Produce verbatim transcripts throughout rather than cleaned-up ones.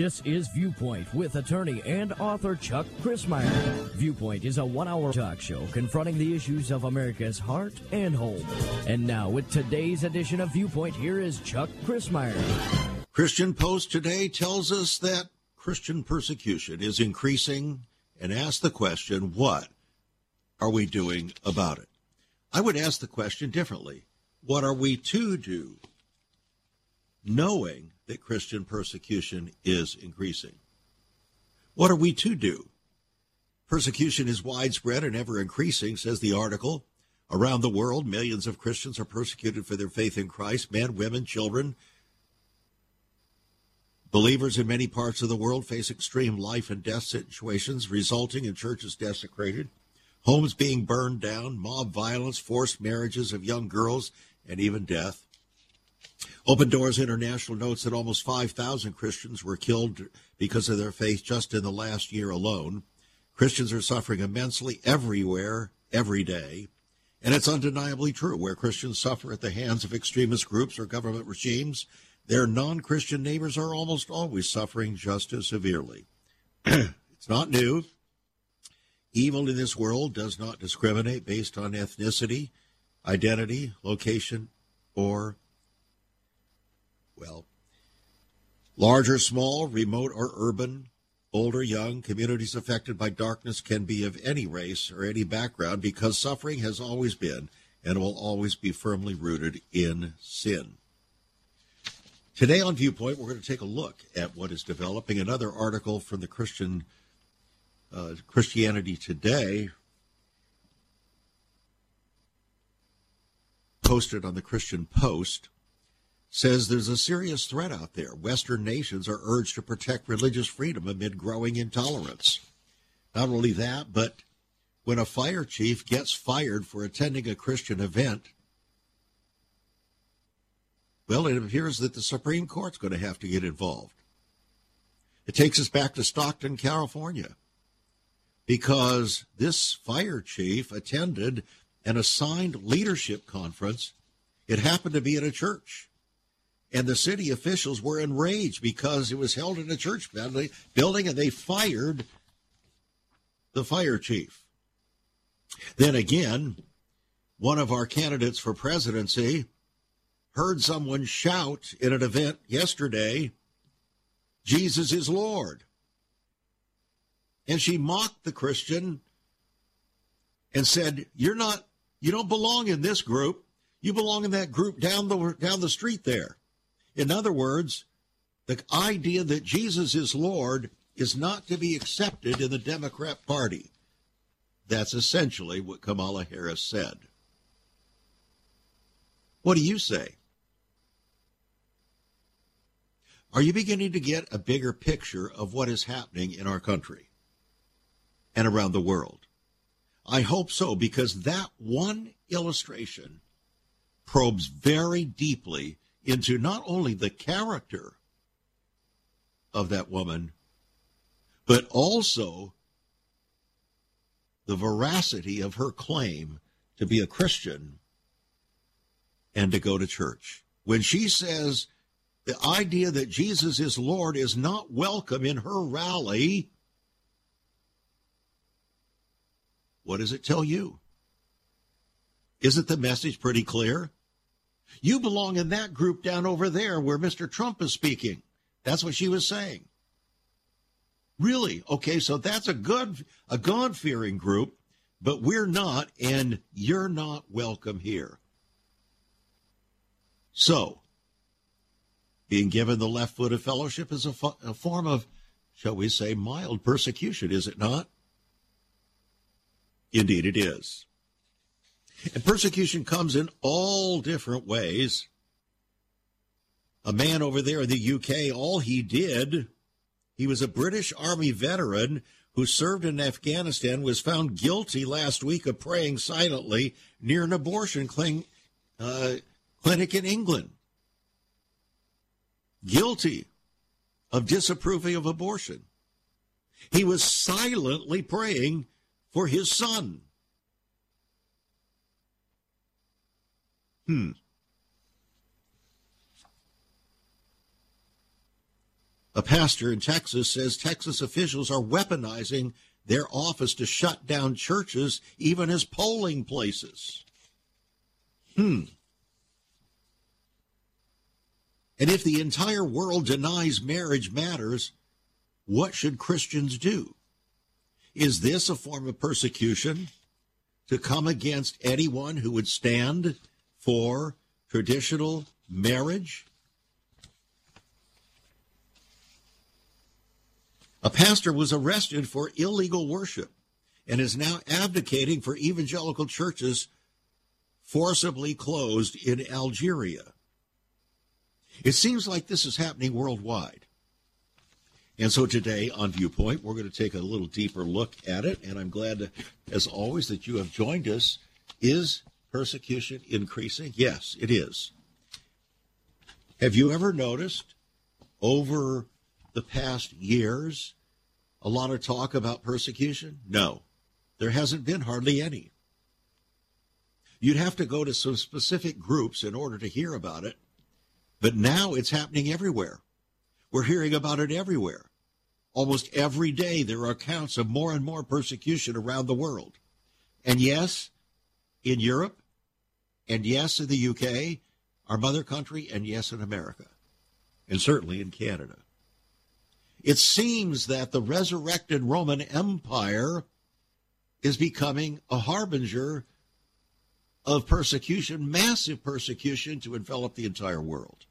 This is Viewpoint with attorney and author Chuck Crismier. Viewpoint is a one-hour talk show confronting the issues of America's heart and home. And now, with today's edition of Viewpoint, here is Chuck Crismier. Christian Post today tells us that Christian persecution is increasing and asks the question, what are we doing about it? I would ask the question differently. What are we to do, knowing that Christian persecution is increasing? What are we to do? Persecution is widespread and ever increasing, says the article. Around the world, millions of Christians are persecuted for their faith in Christ, men, women, children. Believers in many parts of the world face extreme life and death situations, resulting in churches desecrated, homes being burned down, mob violence, forced marriages of young girls, and even death. Open Doors International notes that almost five thousand Christians were killed because of their faith just in the last year alone. Christians are suffering immensely everywhere, every day. And it's undeniably true. Where Christians suffer at the hands of extremist groups or government regimes, their non-Christian neighbors are almost always suffering just as severely. It's not new. Evil in this world does not discriminate based on ethnicity, identity, location, or well, large or small, remote or urban, old or young, communities affected by darkness can be of any race or any background because suffering has always been and will always be firmly rooted in sin. Today on Viewpoint, we're going to take a look at what is developing. Another article from the Christian uh, Christianity Today, posted on the Christian Post, says there's a serious threat out there. Western nations are urged to protect religious freedom amid growing intolerance. Not only that, but when a fire chief gets fired for attending a Christian event, well, it appears that the Supreme Court's going to have to get involved. It takes us back to Stockton, California, because this fire chief attended an assigned leadership conference. It happened to be at a church. And the city officials were enraged because it was held in a church building, and they fired the fire chief. Then again, one of our candidates for presidency heard someone shout in an event yesterday, "Jesus is Lord." And she mocked the Christian and said, "You're not, you don't belong in this group. You belong in that group down the down the street there." In other words, the idea that Jesus is Lord is not to be accepted in the Democrat Party. That's essentially what Kamala Harris said. What do you say? Are you beginning to get a bigger picture of what is happening in our country and around the world? I hope so, because that one illustration probes very deeply into not only the character of that woman, but also the veracity of her claim to be a Christian and to go to church. When she says the idea that Jesus is Lord is not welcome in her rally, what does it tell you? Isn't the message pretty clear? You belong in that group down over there where Mister Trump is speaking. That's what she was saying. Really? Okay, so that's a good, a God-fearing group, but we're not, and you're not welcome here. So, being given the left foot of fellowship is a, fo- a form of, shall we say, mild persecution, is it not? Indeed it is. And persecution comes in all different ways. A man over there in the U K, all he did, he was a British Army veteran who served in Afghanistan, was found guilty last week of praying silently near an abortion clin- uh, clinic in England. Guilty of disapproving of abortion. He was silently praying for his son. Hmm. A pastor in Texas says Texas officials are weaponizing their office to shut down churches, even as polling places. Hmm. And if the entire world denies marriage matters, what should Christians do? Is this a form of persecution to come against anyone who would stand for traditional marriage? A pastor was arrested for illegal worship and is now advocating for evangelical churches forcibly closed in Algeria. It seems like this is happening worldwide. And so today on Viewpoint, we're going to take a little deeper look at it. And I'm glad, to, as always, that you have joined us. Is persecution increasing? Yes, it is. Have you ever noticed over the past years a lot of talk about persecution? No, there hasn't been hardly any. You'd have to go to some specific groups in order to hear about it. But now it's happening everywhere. We're hearing about it everywhere. Almost every day there are accounts of more and more persecution around the world. And yes, in Europe, and yes, in the U K, our mother country, and yes, in America, and certainly in Canada. It seems that the resurrected Roman Empire is becoming a harbinger of persecution, massive persecution to envelop the entire world.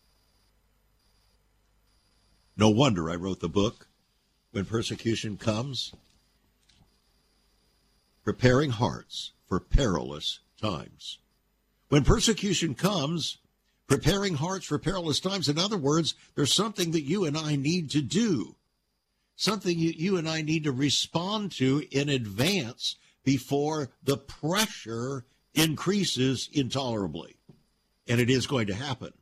No wonder I wrote the book, When Persecution Comes, Preparing Hearts for Perilous Times. When persecution comes, preparing hearts for perilous times. In other words, there's something that you and I need to do, something you, you and I need to respond to in advance before the pressure increases intolerably. And it is going to happen.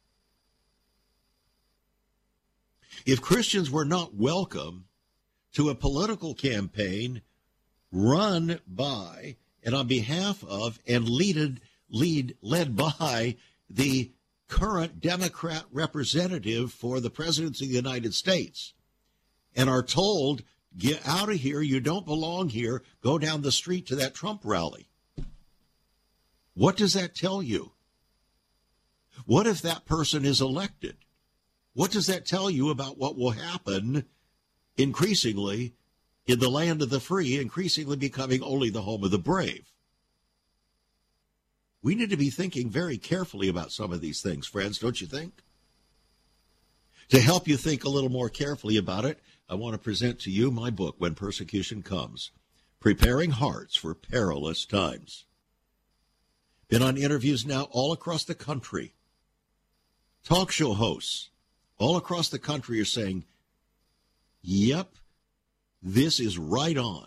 If Christians were not welcome to a political campaign run by and on behalf of and leaded, lead, led by the current Democrat representative for the presidency of the United States, and are told, get out of here, you don't belong here, go down the street to that Trump rally. What does that tell you? What if that person is elected? What does that tell you about what will happen increasingly in the land of the free, increasingly becoming only the home of the brave? We need to be thinking very carefully about some of these things, friends, don't you think? To help you think a little more carefully about it, I want to present to you my book, When Persecution Comes, Preparing Hearts for Perilous Times. Been on interviews now all across the country. Talk show hosts all across the country are saying, yep, this is right on.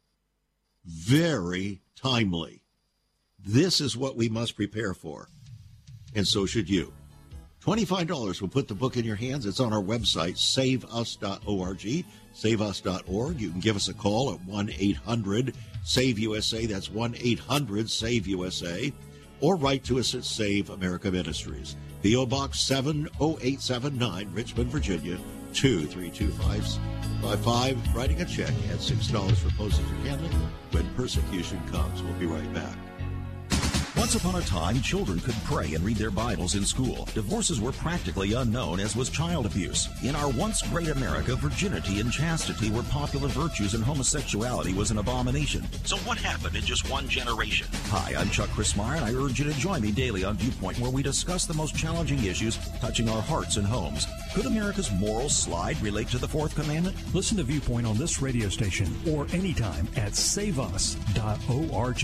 Very timely. This is what we must prepare for. And so should you. twenty-five dollars will put the book in your hands. It's on our website, save us dot org, save us dot org. You can give us a call at one eight hundred save U S A. That's one eight hundred save U S A. Or write to us at Save America Ministries. P O. Box seven oh eight seven nine, Richmond, Virginia, two three two five five. Writing a check at six dollars for postage and handling. When persecution comes, we'll be right back. Once upon a time, children could pray and read their Bibles in school. Divorces were practically unknown, as was child abuse. In our once great America, virginity and chastity were popular virtues, and homosexuality was an abomination. So what happened in just one generation? Hi, I'm Chuck Crismire, and I urge you to join me daily on Viewpoint, where we discuss the most challenging issues touching our hearts and homes. Could America's moral slide relate to the Fourth Commandment? Listen to Viewpoint on this radio station or anytime at save us dot org.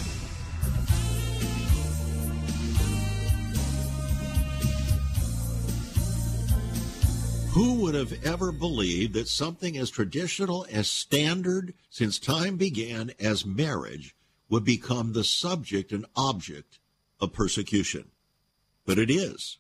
Who would have ever believed that something as traditional, as standard since time began as marriage would become the subject and object of persecution? But it is.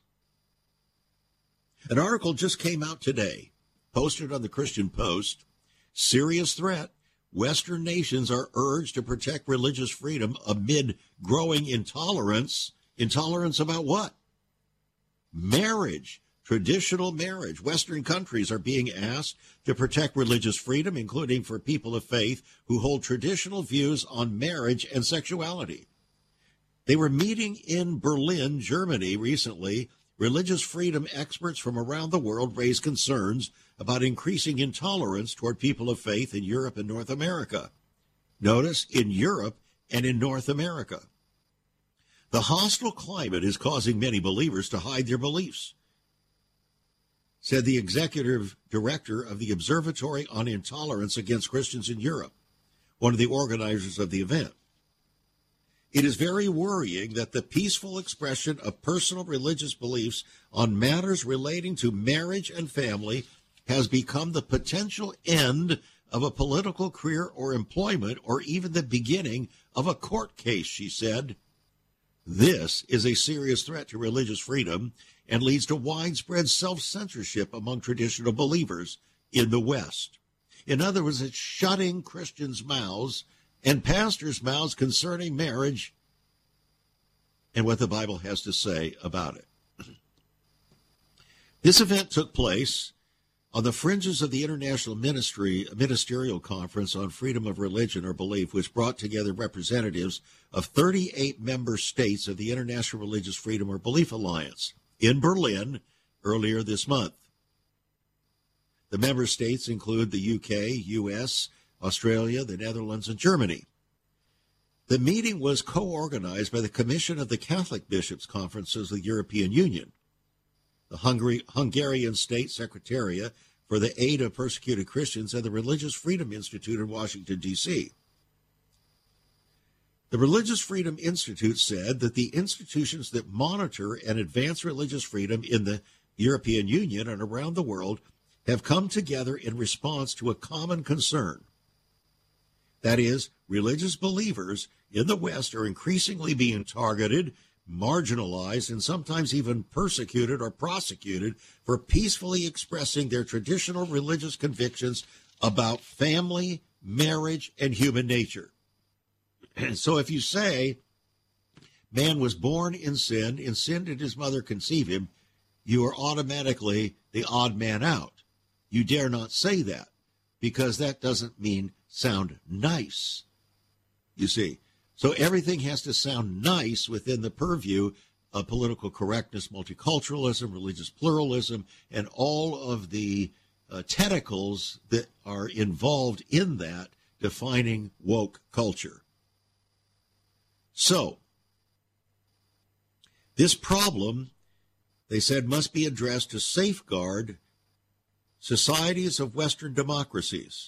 An article just came out today, posted on the Christian Post. Serious threat. Western nations are urged to protect religious freedom amid growing intolerance. Intolerance about what? Marriage. traditional marriage. Western countries are being asked to protect religious freedom, including for people of faith who hold traditional views on marriage and sexuality. They were meeting in Berlin, Germany recently. Religious freedom experts from around the world raised concerns about increasing intolerance toward people of faith in Europe and North America. Notice, in Europe and in North America. The hostile climate is causing many believers to hide their beliefs, said the executive director of the Observatory on Intolerance Against Christians in Europe, one of the organizers of the event. It is very worrying that the peaceful expression of personal religious beliefs on matters relating to marriage and family has become the potential end of a political career or employment, or even the beginning of a court case, she said. This is a serious threat to religious freedom and leads to widespread self-censorship among traditional believers in the West. In other words, it's shutting Christians' mouths and pastors' mouths concerning marriage and what the Bible has to say about it. This event took place on the fringes of the International Ministry Ministerial Conference on Freedom of Religion or Belief, which brought together representatives of thirty-eight member states of the International Religious Freedom or Belief Alliance in Berlin earlier this month. The member states include the U K, U S, Australia, the Netherlands, and Germany. The meeting was co-organized by the Commission of the Catholic Bishops' Conferences of the European Union, the Hungary, Hungarian State Secretariat for the Aid of Persecuted Christians, and the Religious Freedom Institute in Washington, D C The Religious Freedom Institute said that the institutions that monitor and advance religious freedom in the European Union and around the world have come together in response to a common concern. That is, religious believers in the West are increasingly being targeted, marginalized, and sometimes even persecuted or prosecuted for peacefully expressing their traditional religious convictions about family, marriage, and human nature. And so if you say, man was born in sin, in sin did his mother conceive him, you are automatically the odd man out. You dare not say that, because that doesn't mean sound nice, you see. So everything has to sound nice within the purview of political correctness, multiculturalism, religious pluralism, and all of the uh, tentacles that are involved in that defining woke culture. So, this problem, they said, must be addressed to safeguard societies of Western democracies.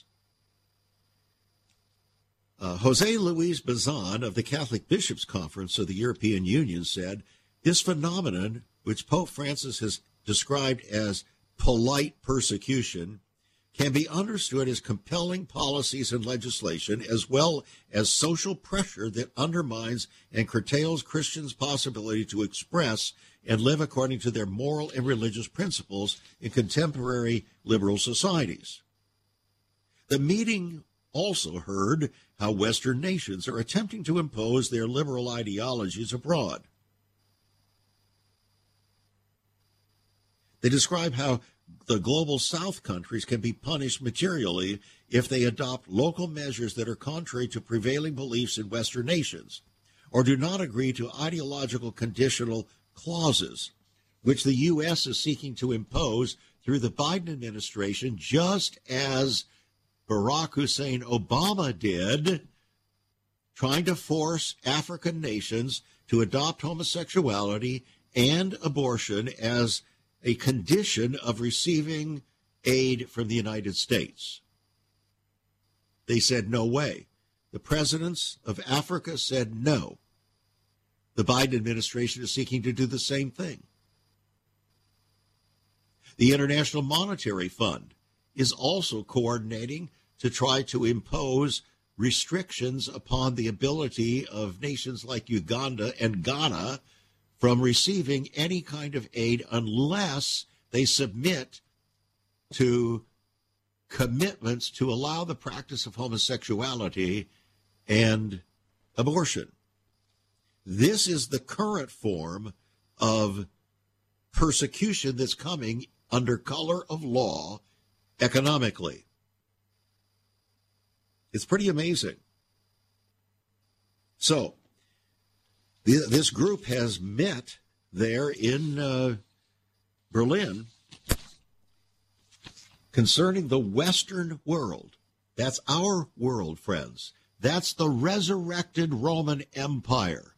Uh, Jose Luis Bazan of the Catholic Bishops' Conference of the European Union said, this phenomenon, which Pope Francis has described as polite persecution, can be understood as compelling policies and legislation, as well as social pressure that undermines and curtails Christians' possibility to express and live according to their moral and religious principles in contemporary liberal societies. The meeting also heard how Western nations are attempting to impose their liberal ideologies abroad. They describe how the global South countries can be punished materially if they adopt local measures that are contrary to prevailing beliefs in Western nations, or do not agree to ideological conditional clauses, which the U S is seeking to impose through the Biden administration, just as Barack Hussein Obama did, trying to force African nations to adopt homosexuality and abortion as a condition of receiving aid from the United States. They said, no way. The presidents of Africa said no. The Biden administration is seeking to do the same thing. The International Monetary Fund is also coordinating to try to impose restrictions upon the ability of nations like Uganda and Ghana from receiving any kind of aid unless they submit to commitments to allow the practice of homosexuality and abortion. This is the current form of persecution that's coming under color of law economically. It's pretty amazing. So, the, this group has met there in uh, Berlin concerning the Western world. That's our world, friends. That's the resurrected Roman Empire,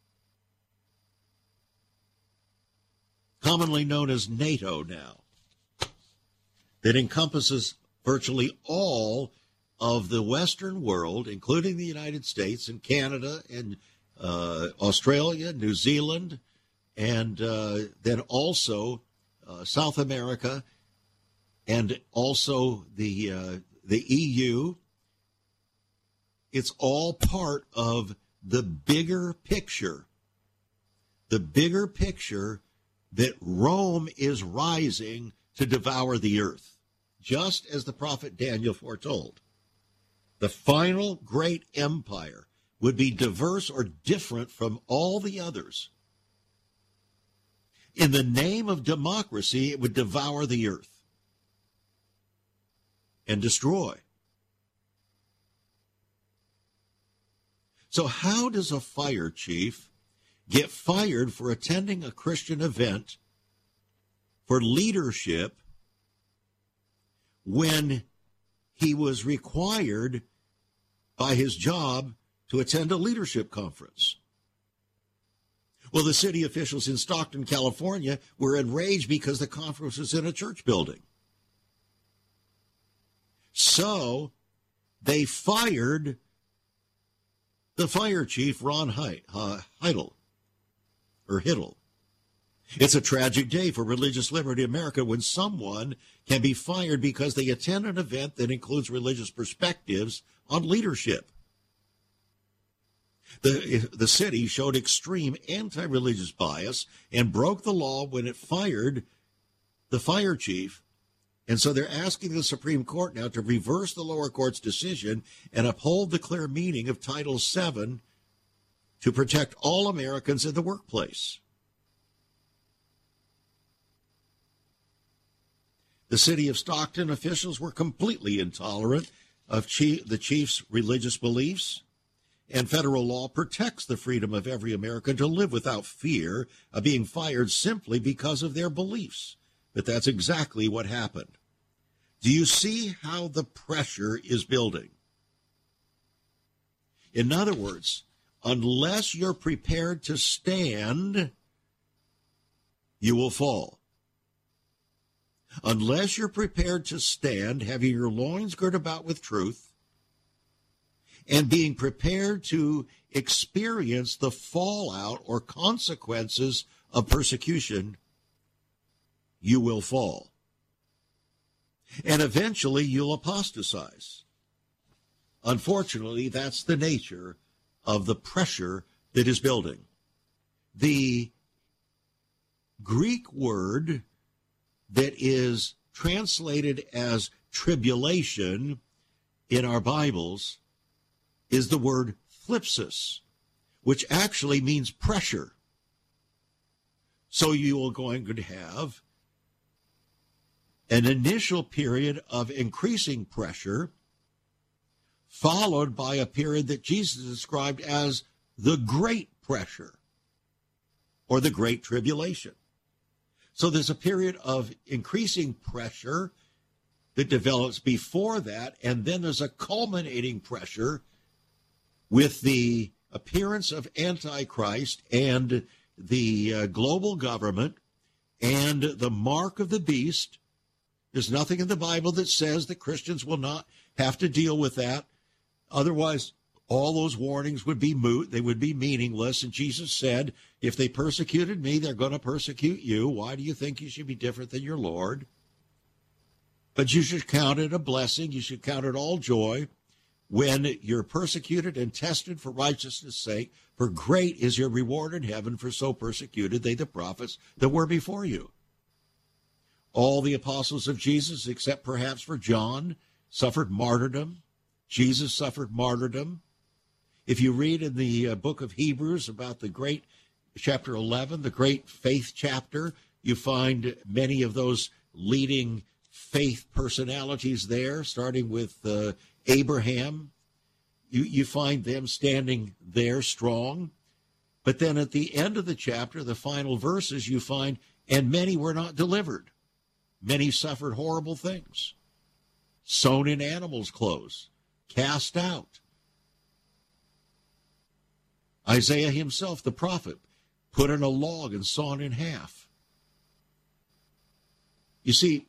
commonly known as NATO now, that encompasses virtually all of the Western world, including the United States and Canada and uh, Australia, New Zealand, and uh, then also uh, South America, and also the uh, the E U. It's all part of the bigger picture, the bigger picture that Rome is rising to devour the earth, just as the prophet Daniel foretold. The final great empire would be diverse or different from all the others. In the name of democracy, it would devour the earth and destroy. So how does a fire chief get fired for attending a Christian event for leadership when he was required by his job to attend a leadership conference? Well, the city officials in Stockton, California, were enraged because the conference was in a church building. So they fired the fire chief, Ron Heidel, or Hiddle. It's a tragic day for religious liberty in America when someone can be fired because they attend an event that includes religious perspectives on leadership. The, the city showed extreme anti-religious bias and broke the law when it fired the fire chief. And so they're asking the Supreme Court now to reverse the lower court's decision and uphold the clear meaning of Title seven to protect all Americans in the workplace. The city of Stockton officials were completely intolerant of chief, the chief's religious beliefs, and federal law protects the freedom of every American to live without fear of being fired simply because of their beliefs. But that's exactly what happened. Do you see how the pressure is building? In other words, unless you're prepared to stand, you will fall. Unless you're prepared to stand, having your loins girt about with truth, and being prepared to experience the fallout or consequences of persecution, you will fall. And eventually you'll apostatize. Unfortunately, that's the nature of the pressure that is building. The Greek word that is translated as tribulation in our Bibles is the word thlipsis, which actually means pressure. So you are going to have an initial period of increasing pressure, followed by a period that Jesus described as the great pressure, or the great tribulation. So there's a period of increasing pressure that develops before that, and then there's a culminating pressure with the appearance of Antichrist and the uh, global government and the mark of the beast. There's nothing in the Bible that says that Christians will not have to deal with that. Otherwise, all those warnings would be moot. They would be meaningless. And Jesus said, if they persecuted me, they're going to persecute you. Why do you think you should be different than your Lord? But you should count it a blessing. You should count it all joy when you're persecuted and tested for righteousness' sake. For great is your reward in heaven, for so persecuted they the prophets that were before you. All the apostles of Jesus, except perhaps for John, suffered martyrdom. Jesus suffered martyrdom. If you read in the uh, book of Hebrews about the great, chapter eleven, the great faith chapter, You find many of those leading faith personalities there, starting with uh, Abraham. You, you find them standing there strong. But then at the end of the chapter, the final verses, you find, and many were not delivered. Many suffered horrible things. Sewn in animals' clothes, cast out. Isaiah himself, the prophet, put in a log and sawn in half. You see,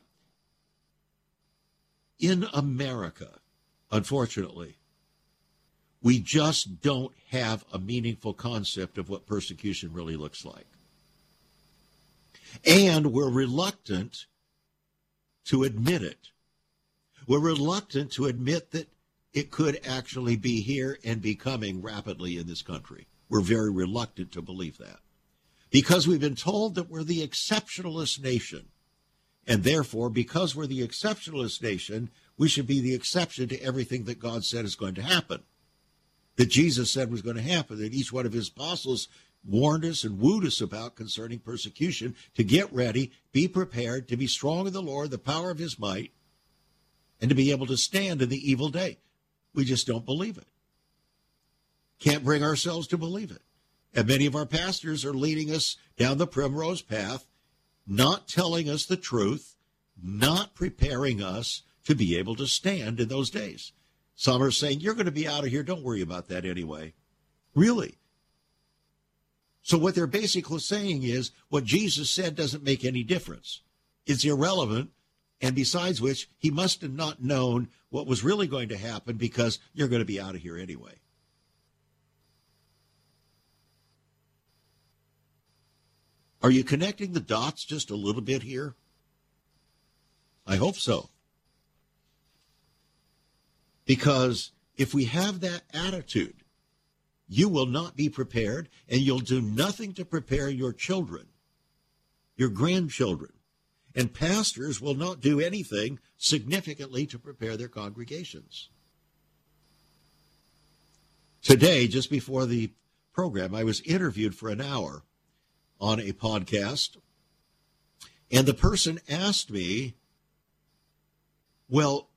in America, unfortunately, we just don't have a meaningful concept of what persecution really looks like. And we're reluctant to admit it. We're reluctant to admit that it could actually be here and be coming rapidly in this country. We're very reluctant to believe that because we've been told that we're the exceptionalist nation. And therefore, because we're the exceptionalist nation, we should be the exception to everything that God said is going to happen, that Jesus said was going to happen, that each one of his apostles warned us and wooed us about concerning persecution, to get ready, be prepared, to be strong in the Lord, the power of his might, and to be able to stand in the evil day. We just don't believe it. Can't bring ourselves to believe it. And many of our pastors are leading us down the primrose path, not telling us the truth, not preparing us to be able to stand in those days. Some are saying, you're going to be out of here. Don't worry about that anyway. Really? So what they're basically saying is what Jesus said doesn't make any difference. It's irrelevant. And besides which, he must have not known what was really going to happen because you're going to be out of here anyway. Are you connecting the dots just a little bit here? I hope so. Because if we have that attitude, you will not be prepared, and you'll do nothing to prepare your children, your grandchildren. And pastors will not do anything significantly to prepare their congregations. Today, just before the program, I was interviewed for an hour on a podcast, and the person asked me, well,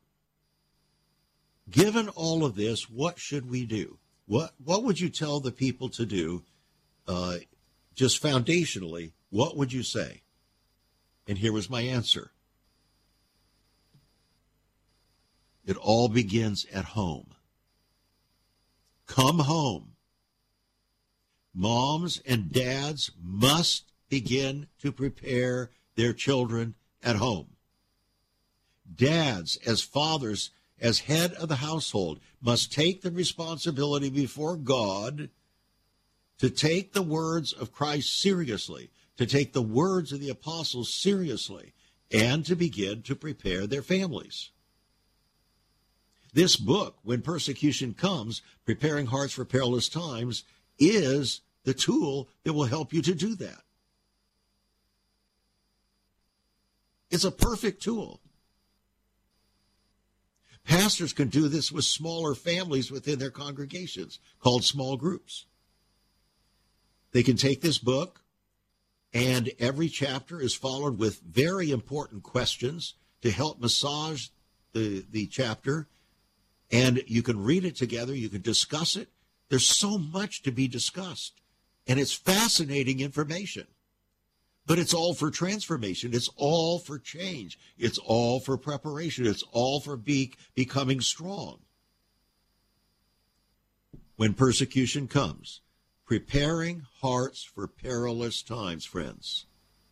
given all of this, what should we do? What what would you tell the people to do, uh, just foundationally, what would you say? And here was my answer. It all begins at home. Come home. Moms and dads must begin to prepare their children at home. Dads, as fathers, as head of the household, must take the responsibility before God to take the words of Christ seriously, to take the words of the apostles seriously, and to begin to prepare their families. This book, When Persecution Comes, Preparing Hearts for Perilous Times, is the tool that will help you to do that. It's a perfect tool. Pastors can do this with smaller families within their congregations called small groups. They can take this book, and every chapter is followed with very important questions to help massage the, the chapter, and you can read it together. You can discuss it. There's so much to be discussed, and it's fascinating information. But it's all for transformation. It's all for change. It's all for preparation. It's all for be, becoming strong. When persecution comes, preparing hearts for perilous times, friends.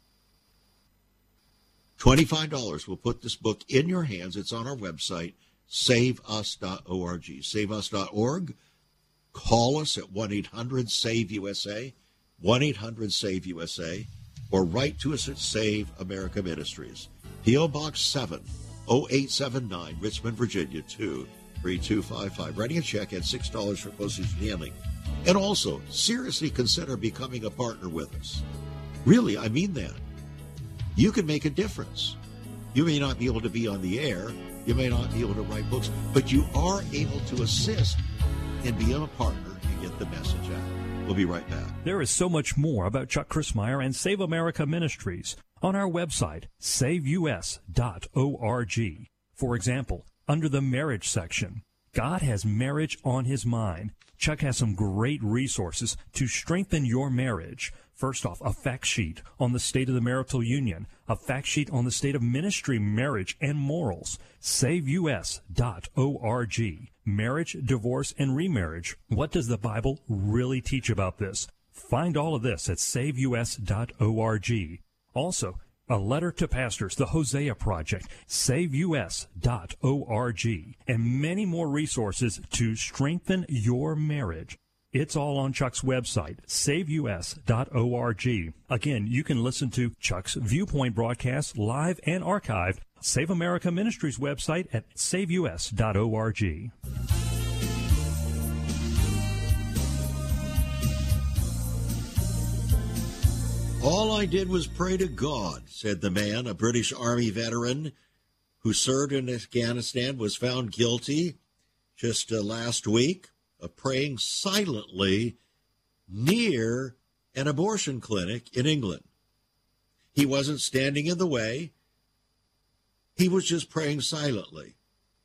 twenty-five dollars will put this book in your hands. It's on our website, save us dot org. save us dot org. Call us at one eight hundred save U S A, one eight hundred save U S A. Or write to us at Save America Ministries, P O. Box seven oh eight seven nine, Richmond, Virginia, two three two five five. Writing a check at six dollars for postage and handling. And also, seriously consider becoming a partner with us. Really, I mean that. You can make a difference. You may not be able to be on the air. You may not be able to write books. But you are able to assist and be a partner and get the message out. We'll be right back. There is so much more about Chuck Crismier and Save America Ministries on our website, save u s dot org. For example, under the marriage section, God has marriage on his mind. Chuck has some great resources to strengthen your marriage. First off, a fact sheet on the state of the marital union, a fact sheet on the state of ministry, marriage, and morals. save u s dot org. Marriage, divorce, and remarriage. What does the Bible really teach about this? Find all of this at save u s dot org. Also, a letter to pastors, the Hosea Project, save u s dot org, and many more resources to strengthen your marriage. It's all on Chuck's website, save u s dot org. Again, you can listen to Chuck's Viewpoint broadcast live and archived. Save America Ministries website at save u s dot org. All I did was pray to God, said the man, a British Army veteran who served in Afghanistan, was found guilty just uh, last week of praying silently near an abortion clinic in England. He wasn't standing in the way. He was just praying silently.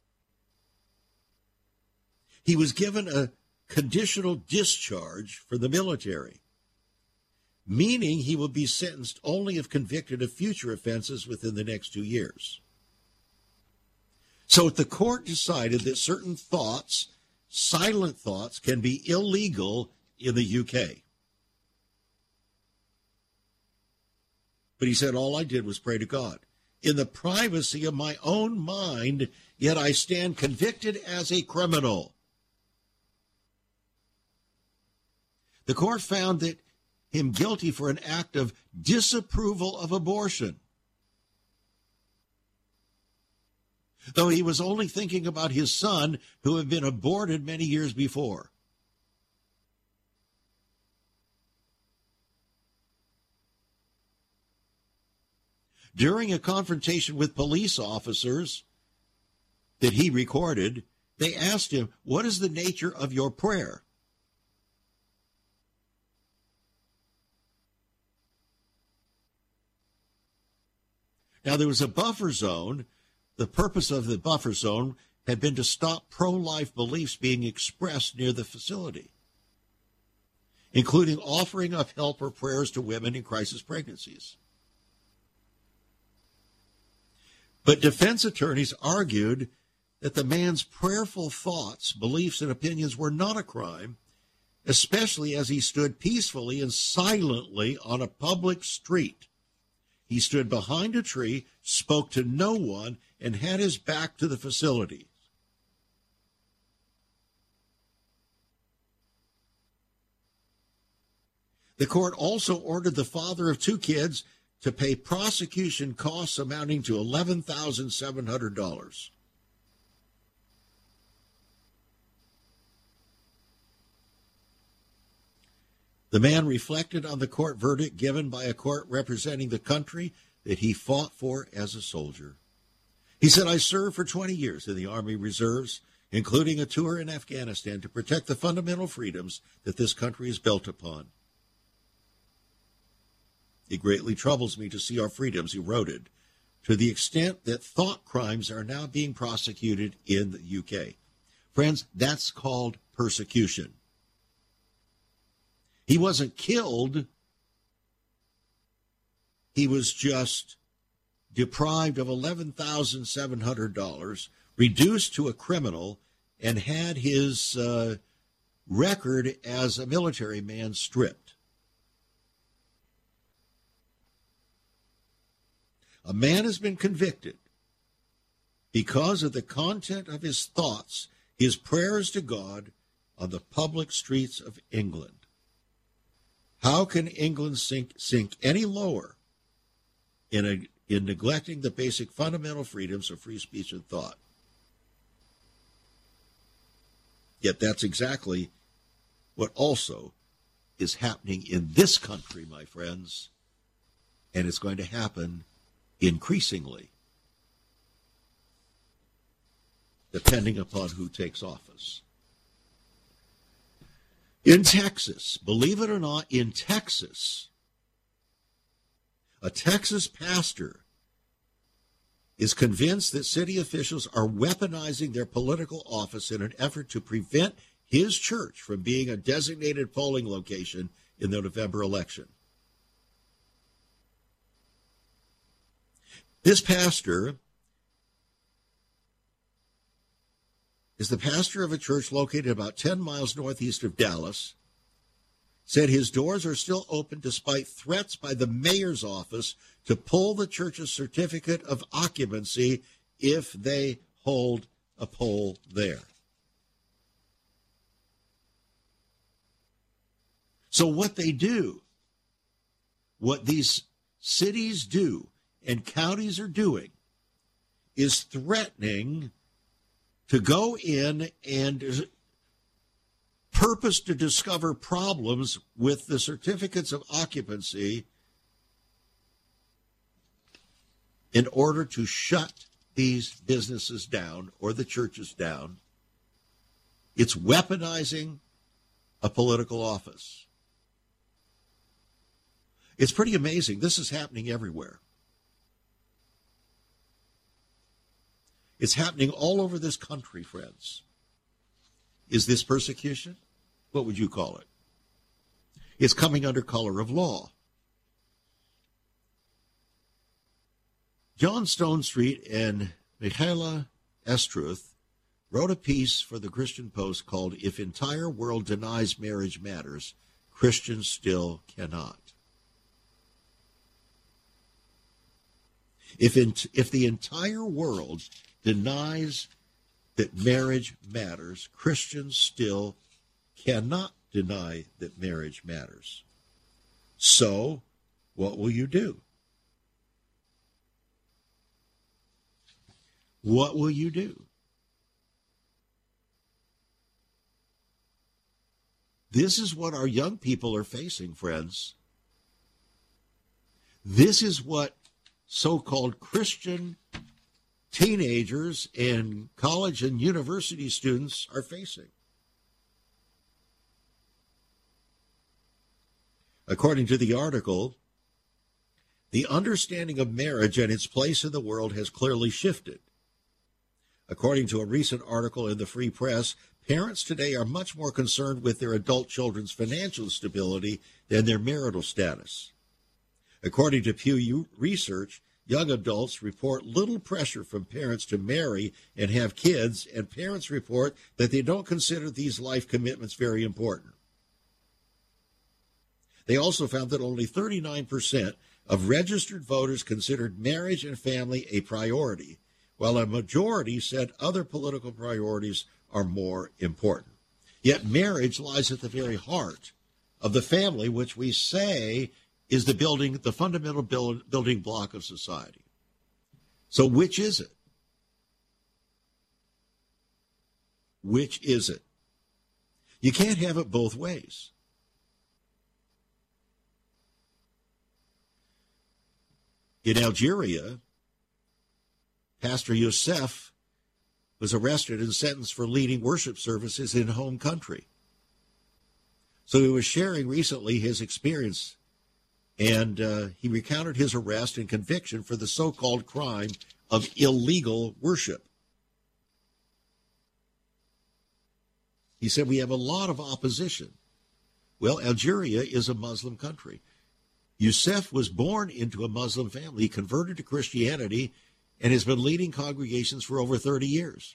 He was given a conditional discharge from the military, meaning he will be sentenced only if convicted of future offenses within the next two years. So the court decided that certain thoughts, silent thoughts, can be illegal in the U K. But he said, all I did was pray to God. In the privacy of my own mind, yet I stand convicted as a criminal. The court found that him guilty for an act of disapproval of abortion, though he was only thinking about his son, who had been aborted many years before. During a confrontation with police officers that he recorded, they asked him, "What is the nature of your prayer?" Now, there was a buffer zone. The purpose of the buffer zone had been to stop pro-life beliefs being expressed near the facility, including offering up help or prayers to women in crisis pregnancies. But defense attorneys argued that the man's prayerful thoughts, beliefs, and opinions were not a crime, especially as he stood peacefully and silently on a public street. He stood behind a tree, spoke to no one, and had his back to the facility. The court also ordered the father of two kids to pay prosecution costs amounting to eleven thousand seven hundred dollars. The man reflected on the court verdict given by a court representing the country that he fought for as a soldier. He said, "I served for twenty years in the Army Reserves, including a tour in Afghanistan to protect the fundamental freedoms that this country is built upon. It greatly troubles me to see our freedoms eroded to the extent that thought crimes are now being prosecuted in the U K. Friends, that's called persecution. He wasn't killed. He was just deprived of eleven thousand seven hundred dollars, reduced to a criminal, and had his uh, record as a military man stripped. A man has been convicted because of the content of his thoughts, his prayers to God on the public streets of England. How can England sink, sink any lower in, a, in neglecting the basic fundamental freedoms of free speech and thought? Yet that's exactly what also is happening in this country, my friends, and it's going to happen increasingly, depending upon who takes office. In Texas, believe it or not, in Texas, A Texas pastor is convinced that city officials are weaponizing their political office in an effort to prevent his church from being a designated polling location in the November election. This pastor is the pastor of a church located about ten miles northeast of Dallas, said his doors are still open despite threats by the mayor's office to pull the church's certificate of occupancy if they hold a poll there. So what they do, what these cities do and counties are doing, is threatening to go in and purpose to discover problems with the certificates of occupancy in order to shut these businesses down or the churches down. It's weaponizing a political office. It's pretty amazing. This is happening everywhere. It's happening all over this country, friends. Is this persecution? What would you call it? It's coming under color of law. John Stonestreet and Michaela Estruth wrote a piece for the Christian Post called "If Entire World Denies Marriage Matters, Christians Still Cannot." If, in, if the entire world denies that marriage matters, Christians still cannot deny that marriage matters. So, what will you do? What will you do? This is what our young people are facing, friends. This is what so-called Christian teenagers and college and university students are facing. According to the article, the understanding of marriage and its place in the world has clearly shifted. According to a recent article in the Free Press, parents today are much more concerned with their adult children's financial stability than their marital status. According to Pew Research, young adults report little pressure from parents to marry and have kids, and parents report that they don't consider these life commitments very important. They also found that only thirty-nine percent of registered voters considered marriage and family a priority, while a majority said other political priorities are more important. Yet marriage lies at the very heart of the family, which we say is the building, the fundamental build, building block of society. So which is it? Which is it? You can't have it both ways. In Algeria, Pastor Youssef was arrested and sentenced for leading worship services in home country. So he was sharing recently his experience, and uh, he recounted his arrest and conviction for the so-called crime of illegal worship. He said, we have a lot of opposition. Well, Algeria is a Muslim country. Youssef was born into a Muslim family. He converted to Christianity and has been leading congregations for over thirty years.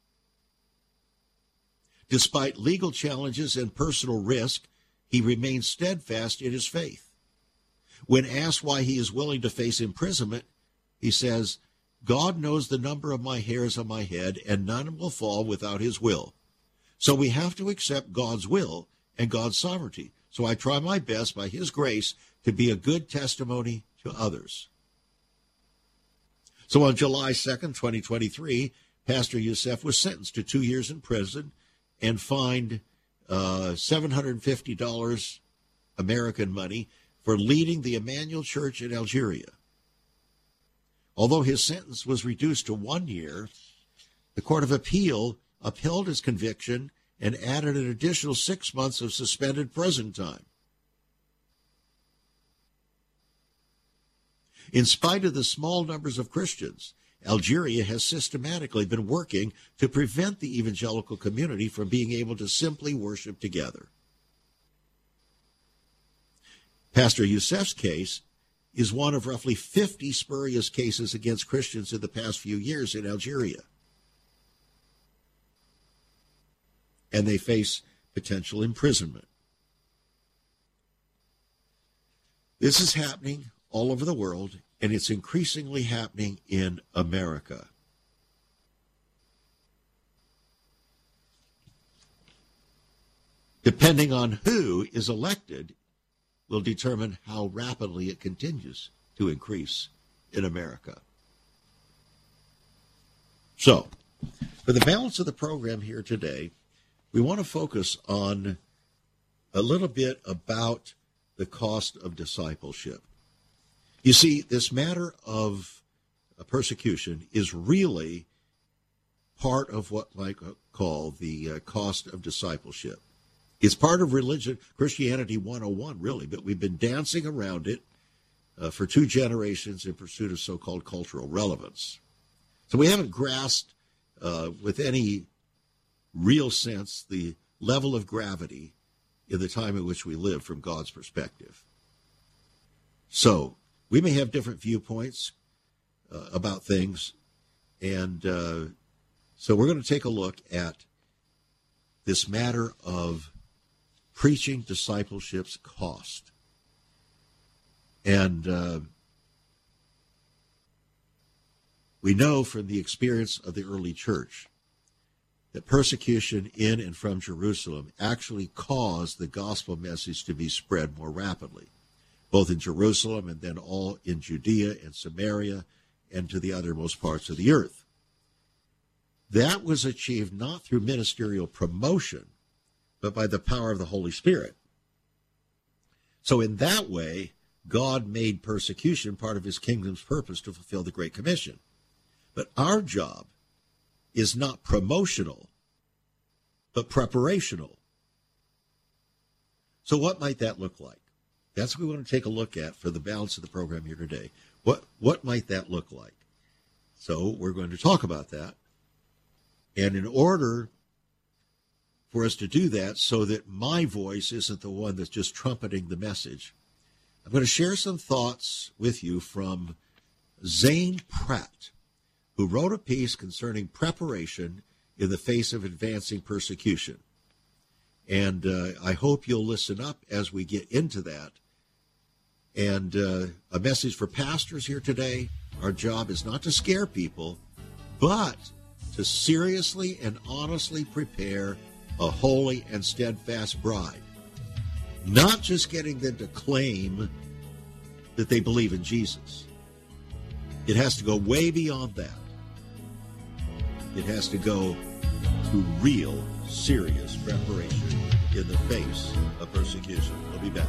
Despite legal challenges and personal risk, he remains steadfast in his faith. When asked why he is willing to face imprisonment, he says, God knows the number of my hairs on my head, and none will fall without his will. So we have to accept God's will and God's sovereignty. So I try my best by his grace to be a good testimony to others. So on July second, twenty twenty-three, Pastor Youssef was sentenced to two years in prison and fined uh, seven hundred fifty dollars American money for leading the Emmanuel Church in Algeria. Although his sentence was reduced to one year, the Court of Appeal upheld his conviction and added an additional six months of suspended prison time. In spite of the small numbers of Christians, Algeria has systematically been working to prevent the evangelical community from being able to simply worship together. Pastor Youssef's case is one of roughly fifty spurious cases against Christians in the past few years in Algeria. And they face potential imprisonment. This is happening all over the world, and it's increasingly happening in America. Depending on who is elected will determine how rapidly it continues to increase in America. So, for the balance of the program here today, we want to focus on a little bit about the cost of discipleship. You see, this matter of persecution is really part of what I call the uh, cost of discipleship. It's part of religion, Christianity one oh one, really, but we've been dancing around it uh, for two generations in pursuit of so-called cultural relevance. So we haven't grasped uh, with any real sense the level of gravity in the time in which we live from God's perspective. So we may have different viewpoints uh, about things, and uh, so we're going to take a look at this matter of preaching discipleship's cost. And uh, we know from the experience of the early church that persecution in and from Jerusalem actually caused the gospel message to be spread more rapidly, both in Jerusalem and then all in Judea and Samaria and to the uttermost parts of the earth. That was achieved not through ministerial promotion, but by the power of the Holy Spirit. So in that way, God made persecution part of his kingdom's purpose to fulfill the Great Commission. But our job is not promotional, but preparational. So what might that look like? That's what we want to take a look at for the balance of the program here today. What, what might that look like? So we're going to talk about that. And in order for us to do that so that my voice isn't the one that's just trumpeting the message, I'm going to share some thoughts with you from Zane Pratt, who wrote a piece concerning preparation in the face of advancing persecution. And uh, I hope you'll listen up as we get into that. And uh, a message for pastors here today: our job is not to scare people, but to seriously and honestly prepare a holy and steadfast bride. Not just getting them to claim that they believe in Jesus. It has to go way beyond that. It has to go to real, serious preparation in the face of persecution. We'll be back.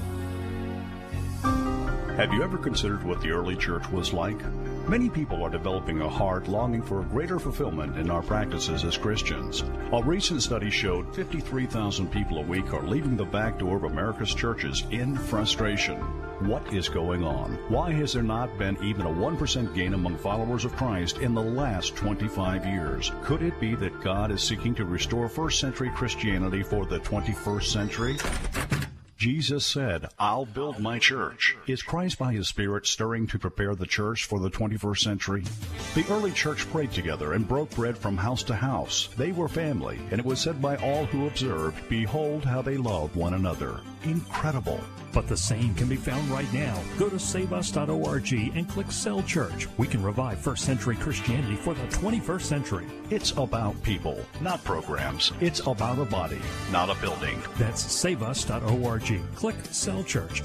Have you ever considered what the early church was like? Many people are developing a heart longing for a greater fulfillment in our practices as Christians. A recent study showed fifty-three thousand people a week are leaving the back door of America's churches in frustration. What is going on? Why has there not been even a one percent gain among followers of Christ in the last twenty-five years? Could it be that God is seeking to restore first century Christianity for the twenty-first century? Jesus said, "I'll build my church." Is Christ by his Spirit stirring to prepare the church for the twenty-first century? The early church prayed together and broke bread from house to house. They were family, and it was said by all who observed, "Behold how they love one another." Incredible. But the same can be found right now. Go to save us dot org and click Cell Church. We can revive first century Christianity for the twenty-first century. It's about people, not programs. It's about a body, not a building. That's save us dot org. Click Cell Church.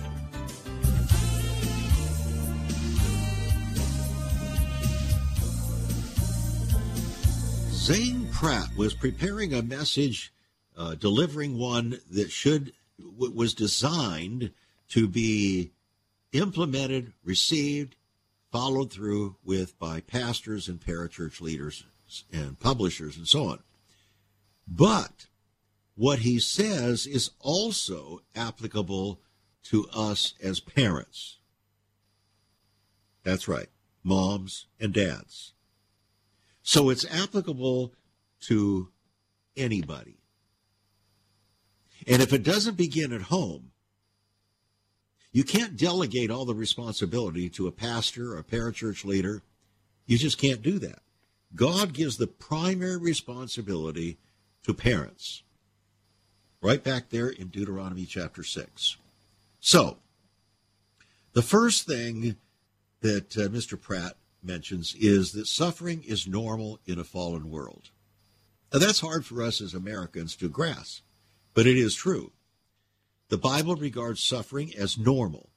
Zane Pratt was preparing a message, uh, delivering one that should was designed to be implemented, received, followed through with by pastors and parachurch leaders and publishers and so on. But what he says is also applicable to us as parents. That's right, moms and dads. So it's applicable to anybody. And if it doesn't begin at home, you can't delegate all the responsibility to a pastor or a parachurch leader. You just can't do that. God gives the primary responsibility to parents. Right back there in Deuteronomy chapter six. So, the first thing that uh, Mister Pratt mentions is that suffering is normal in a fallen world. Now, that's hard for us as Americans to grasp, but it is true. The Bible regards suffering as normal.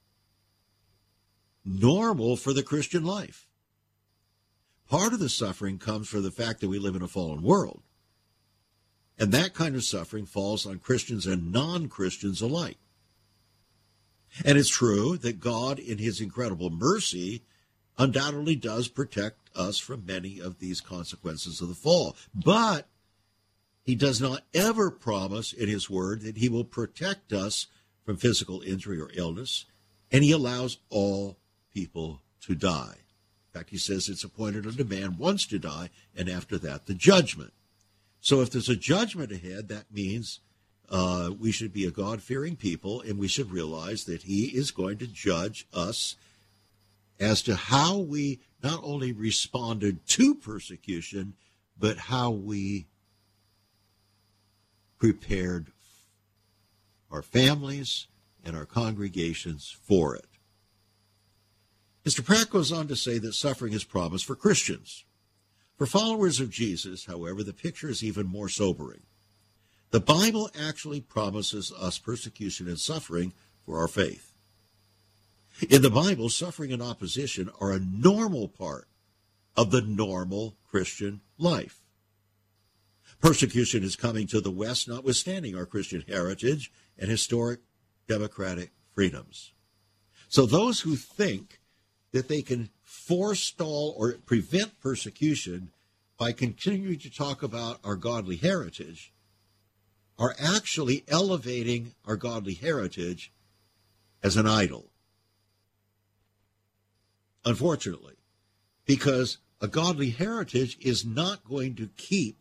Normal for the Christian life. Part of the suffering comes from the fact that we live in a fallen world. And that kind of suffering falls on Christians and non-Christians alike. And it's true that God, in his incredible mercy, undoubtedly does protect us from many of these consequences of the fall. But he does not ever promise in his word that he will protect us from physical injury or illness, and he allows all people to die. In fact, he says it's appointed unto man once to die, and after that, the judgment. So if there's a judgment ahead, that means uh, we should be a God-fearing people, and we should realize that he is going to judge us as to how we not only responded to persecution, but how we prepared our families and our congregations for it. Mister Pratt goes on to say that suffering is promised for Christians. For followers of Jesus, however, the picture is even more sobering. The Bible actually promises us persecution and suffering for our faith. In the Bible, suffering and opposition are a normal part of the normal Christian life. Persecution is coming to the West, notwithstanding our Christian heritage and historic democratic freedoms. So those who think that they can forestall or prevent persecution by continuing to talk about our godly heritage are actually elevating our godly heritage as an idol. Unfortunately, because a godly heritage is not going to keep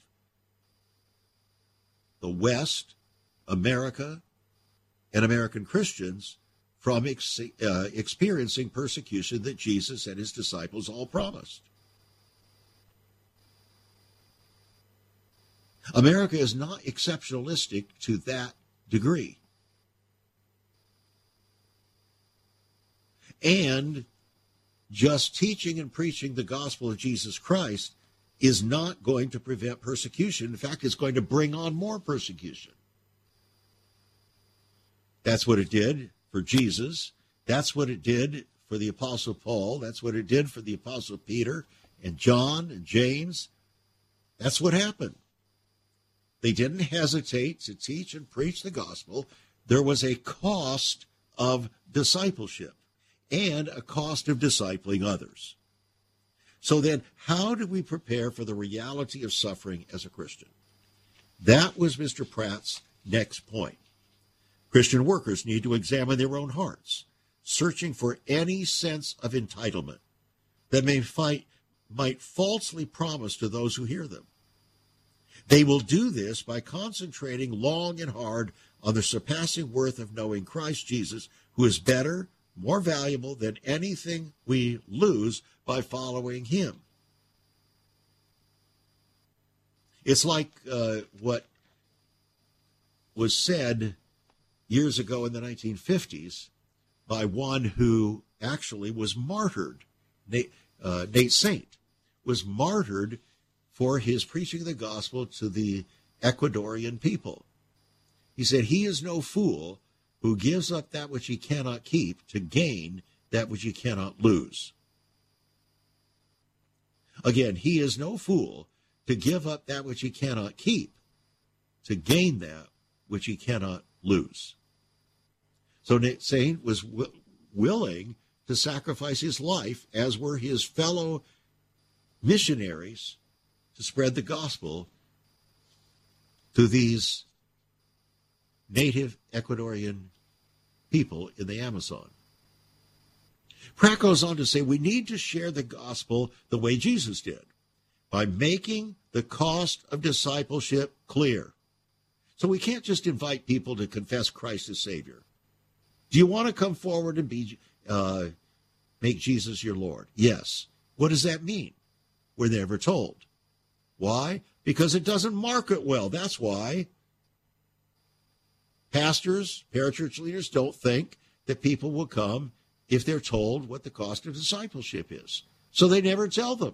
the West, America, and American Christians from ex- uh, experiencing persecution that Jesus and his disciples all promised. America is not exceptionalistic to that degree. And just teaching and preaching the gospel of Jesus Christ is not going to prevent persecution. In fact, it's going to bring on more persecution. That's what it did for Jesus. That's what it did for the Apostle Paul. That's what it did for the Apostle Peter and John and James. That's what happened. They didn't hesitate to teach and preach the gospel. There was a cost of discipleship and a cost of discipling others. So then, how do we prepare for the reality of suffering as a Christian? That was Mister Pratt's next point. Christian workers need to examine their own hearts, searching for any sense of entitlement that may fight, might falsely promise to those who hear them. They will do this by concentrating long and hard on the surpassing worth of knowing Christ Jesus, who is better, more valuable than anything we lose by following him. It's like uh, what was said years ago in the nineteen fifties by one who actually was martyred. Nate, uh, Nate Saint was martyred for his preaching the gospel to the Ecuadorian people. He said, "He is no fool who gives up that which he cannot keep to gain that which he cannot lose." Again, he is no fool to give up that which he cannot keep to gain that which he cannot lose. So Nate Saint was w- willing to sacrifice his life, as were his fellow missionaries, to spread the gospel to these native Ecuadorian people in the Amazon. Pratt goes on to say we need to share the gospel the way Jesus did, by making the cost of discipleship clear. So we can't just invite people to confess Christ as Savior. Do you want to come forward and be uh, make Jesus your Lord? Yes. What does that mean? We're never told. Why? Because it doesn't market well. That's why. Pastors, parachurch leaders don't think that people will come if they're told what the cost of discipleship is. So they never tell them.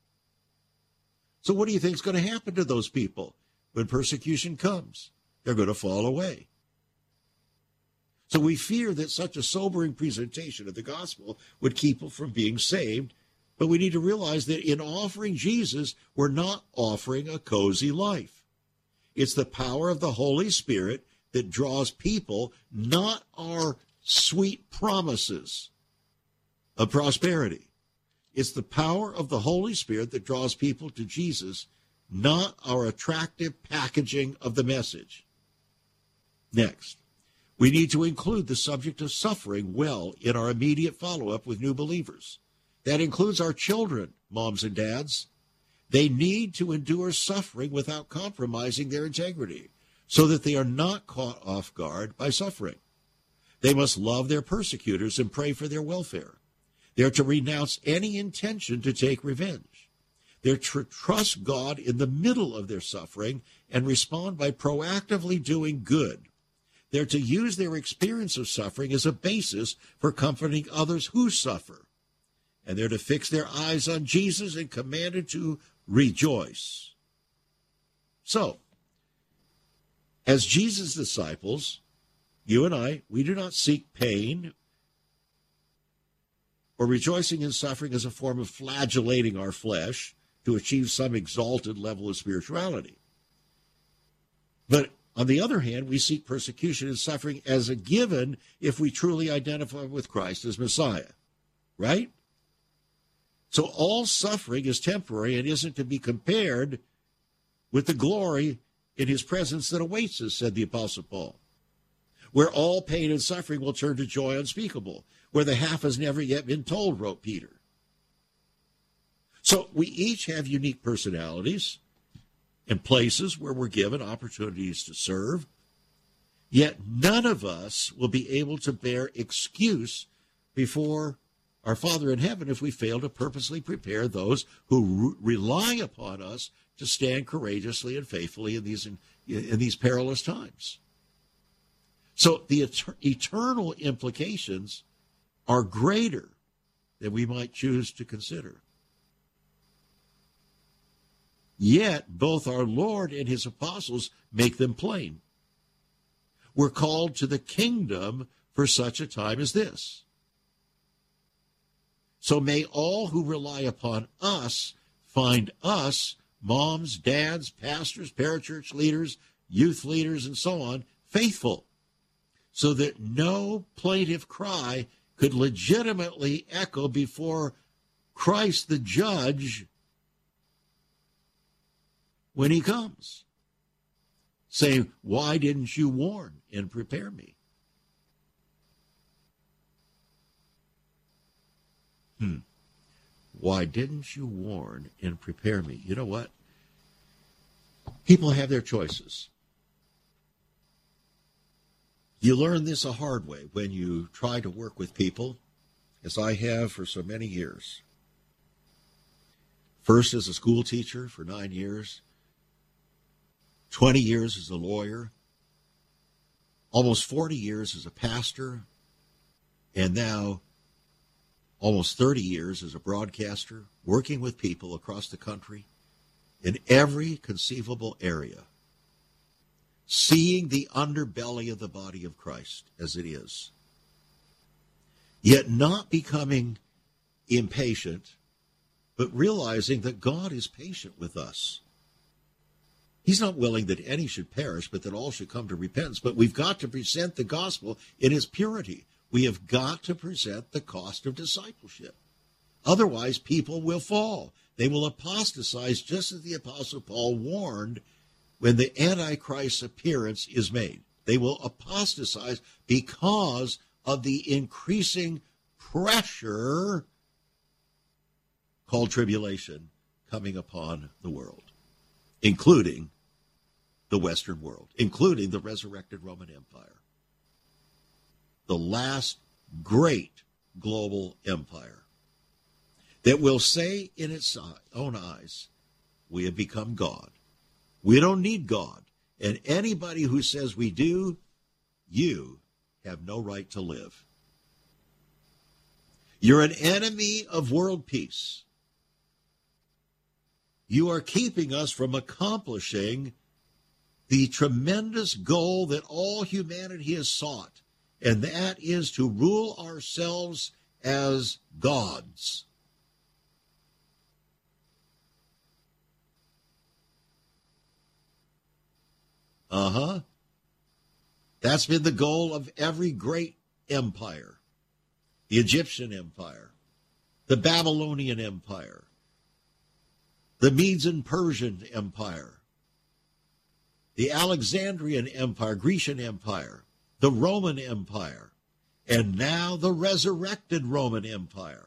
So what do you think is going to happen to those people when persecution comes? They're going to fall away. So we fear that such a sobering presentation of the gospel would keep people from being saved. But we need to realize that in offering Jesus, we're not offering a cozy life. It's the power of the Holy Spirit that draws people, not our sweet promises of prosperity. It's the power of the Holy Spirit that draws people to Jesus, not our attractive packaging of the message. Next, we need to include the subject of suffering well in our immediate follow-up with new believers. That includes our children, moms and dads. They need to endure suffering without compromising their integrity so that they are not caught off guard by suffering. They must love their persecutors and pray for their welfare. They're to renounce any intention to take revenge. They're to trust God in the middle of their suffering and respond by proactively doing good. They're to use their experience of suffering as a basis for comforting others who suffer. And they're to fix their eyes on Jesus and commanded to rejoice. So, as Jesus' disciples, you and I, we do not seek pain or rejoicing in suffering as a form of flagellating our flesh to achieve some exalted level of spirituality. But on the other hand, we seek persecution and suffering as a given if we truly identify with Christ as Messiah, right? So all suffering is temporary and isn't to be compared with the glory in his presence that awaits us, said the Apostle Paul. Where all pain and suffering will turn to joy unspeakable, where the half has never yet been told, wrote Peter. So we each have unique personalities and places where we're given opportunities to serve, yet none of us will be able to bear excuse before our Father in heaven if we fail to purposely prepare those who re- rely upon us to stand courageously and faithfully in these in, in these perilous times. So the et- eternal implications are greater than we might choose to consider. Yet both our Lord and his apostles make them plain. We're called to the kingdom for such a time as this. So may all who rely upon us find us, moms, dads, pastors, parachurch leaders, youth leaders, and so on, faithful, so that no plaintive cry could legitimately echo before Christ the judge when he comes, saying, why didn't you warn and prepare me? Hmm. Why didn't you warn and prepare me? You know what? People have their choices. You learn this a hard way when you try to work with people, as I have for so many years. First as a school teacher for nine years, twenty years as a lawyer, almost forty years as a pastor, and now almost thirty years as a broadcaster, working with people across the country in every conceivable area, seeing the underbelly of the body of Christ as it is, yet not becoming impatient, but realizing that God is patient with us. He's not willing that any should perish, but that all should come to repentance. But we've got to present the gospel in its purity. We have got to present the cost of discipleship. Otherwise, people will fall. They will apostatize, just as the Apostle Paul warned when the Antichrist's appearance is made. They will apostatize because of the increasing pressure called tribulation coming upon the world, including the Western world, including the resurrected Roman Empire, the last great global empire that will say in its own eyes, we have become God. We don't need God. And anybody who says we do, you have no right to live. You're an enemy of world peace. You are keeping us from accomplishing the tremendous goal that all humanity has sought, and that is to rule ourselves as gods. Uh-huh. That's been the goal of every great empire. The Egyptian Empire, the Babylonian Empire, the Medes and Persian Empire, the Alexandrian Empire, Grecian Empire, the Roman Empire, and now the resurrected Roman Empire.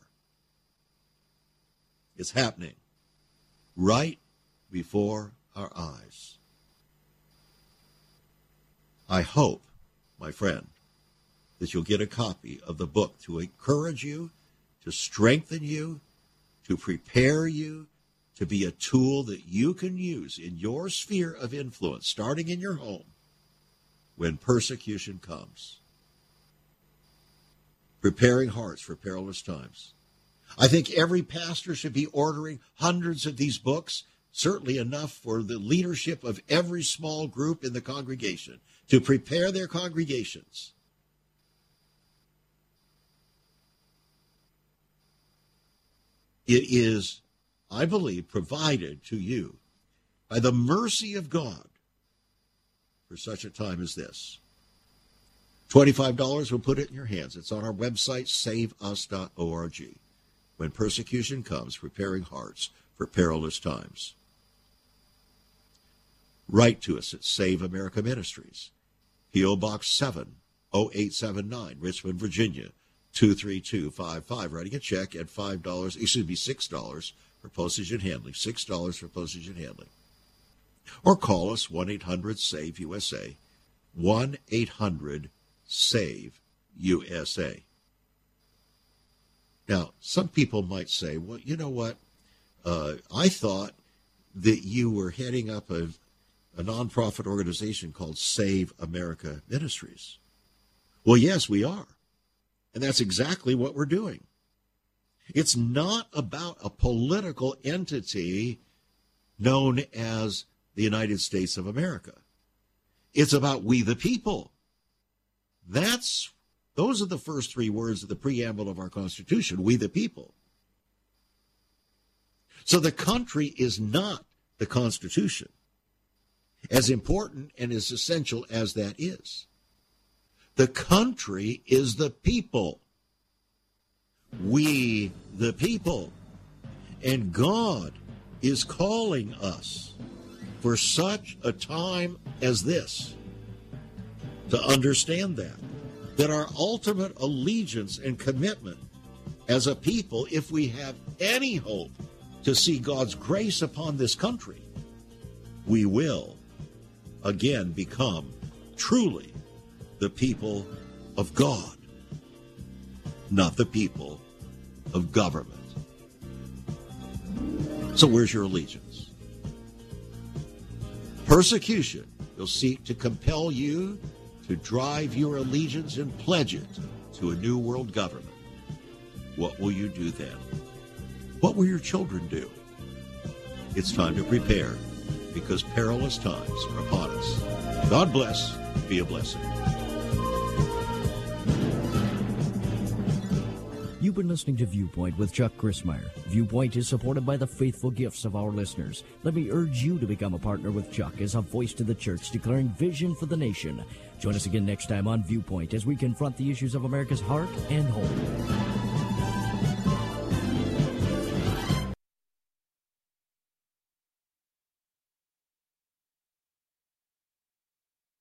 It's happening right before our eyes. I hope, my friend, that you'll get a copy of the book to encourage you, to strengthen you, to prepare you, to be a tool that you can use in your sphere of influence, starting in your home, when persecution comes. Preparing Hearts for Perilous Times. I think every pastor should be ordering hundreds of these books, certainly enough for the leadership of every small group in the congregation to prepare their congregations. It is, I believe, provided to you by the mercy of God for such a time as this. twenty-five dollars will put it in your hands. It's on our website, save us dot org. When persecution comes, preparing hearts for perilous times. Write to us at Save America Ministries, P O Box seven oh eight seven nine, Richmond, Virginia, two three two five five. Writing a check at five dollars, excuse me, six dollars for postage and handling. six dollars for postage and handling. Or call us, one eight hundred save U S A, one eight hundred save U S A. Now, some people might say, well, you know what? Uh, I thought that you were heading up a, a nonprofit organization called Save America Ministries. Well, yes, we are. And that's exactly what we're doing. It's not about a political entity known as the United States of America. It's about we the people. That's, those are the first three words of the preamble of our Constitution, we the people. So the country is not the Constitution, as important and as essential as that is. The country is the people. We the people. And God is calling us for such a time as this to understand that, that our ultimate allegiance and commitment as a people, if we have any hope to see God's grace upon this country, we will again become truly the people of God, not the people of government. So where's your allegiance? Persecution will seek to compel you to drive your allegiance and pledge it to a new world government. What will you do then? What will your children do? It's time to prepare, because perilous times are upon us. God bless. Be a blessing. You've been listening to Viewpoint with Chuck Crismier. Viewpoint is supported by the faithful gifts of our listeners. Let me urge you to become a partner with Chuck as a voice to the church declaring vision for the nation. Join us again next time on Viewpoint as we confront the issues of America's heart and home.